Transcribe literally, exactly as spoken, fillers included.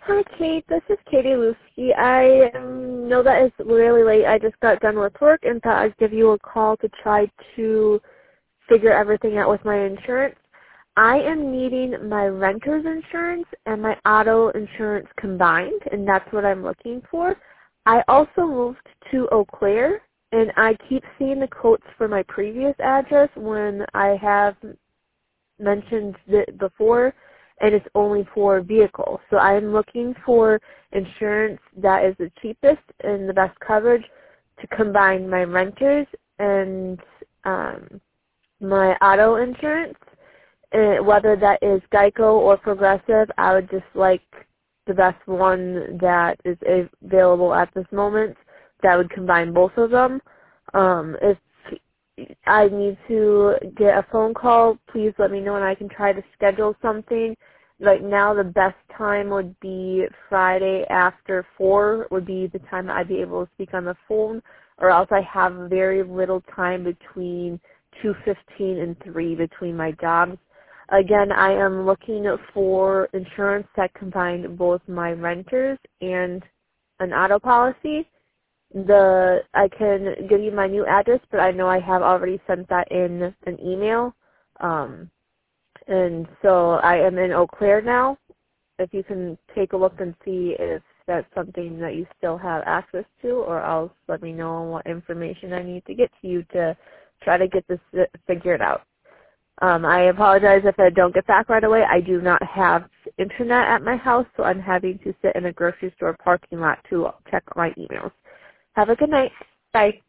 Hi, Kate. This is Katie Lusky. I um, know that it's really late. I just got done with work and thought I'd give you a call to try to figure everything out with my insurance. I am needing my renter's insurance and my auto insurance combined, and that's what I'm looking for. I also moved to Eau Claire, and I keep seeing the quotes for my previous address when I have mentioned it before, and it's only for vehicles. So I'm looking for insurance that is the cheapest and the best coverage to combine my renters and um, my auto insurance. Uh, whether that is Geico or Progressive, I would just like the best one that is available at this moment that would combine both of them. Um, if I need to get a phone call, please let me know and I can try to schedule something. Right now the best time would be Friday after four would be the time that I'd be able to speak on the phone, or else I have very little time between two fifteen and three between my jobs. Again, I am looking for insurance that combined both my renters and an auto policy. The I can give you my new address, but I know I have already sent that in an email. Um, and so I am in Eau Claire now. If you can take a look and see if that's something that you still have access to, or else let me know what information I need to get to you to try to get this figured out. Um, I apologize if I don't get back right away. I do not have internet at my house, so I'm having to sit in a grocery store parking lot to check my emails. Have a good night. Bye.